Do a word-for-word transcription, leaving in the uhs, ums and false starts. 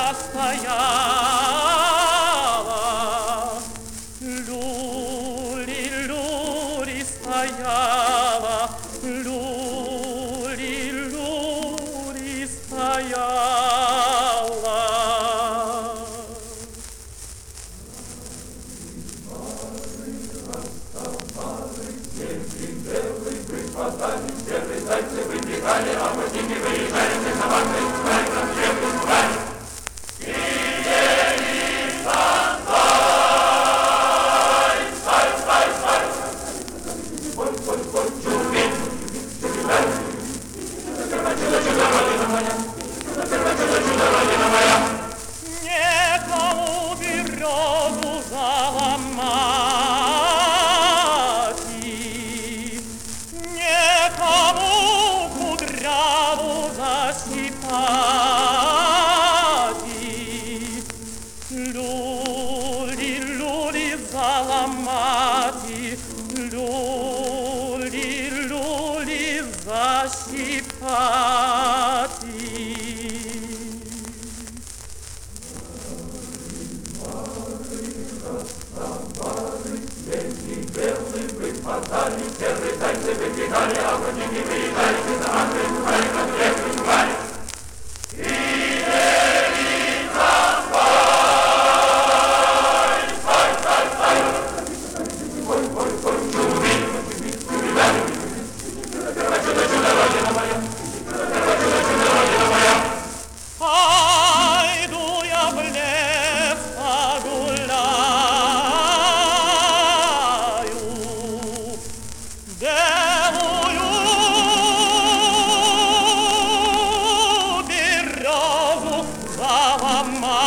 я стояла, люли, люли стояла, люли, люли стояла. Белый, прихватали, серые зайцы выбегали, а мы с ними выезжали, мы на ванной, на этом черный звали. И ели сандай, стай, стай, стай. Ой, ой, ой, чуби, чуби, дай. Чудо, чудо, чудо, родина моя, чудо, чудо, чудо, чудо, родина моя. Некому березу заломать, некому кудряву защипать. Люли, люли заломать, люли, люли защипать. Белый, прихватали, серые зайцы выбегали, а мы с ними выезжали, мы на ванной, звали, как древний звали. И ели сандай, стай, стай, стай. Ой, ой, ой, чуби, чуби, дай. Чудо, чудо, чудо, родина моя, чудо, чудо, чудо, родина моя. Пойду я в лес погуляю, белую березу заломаю.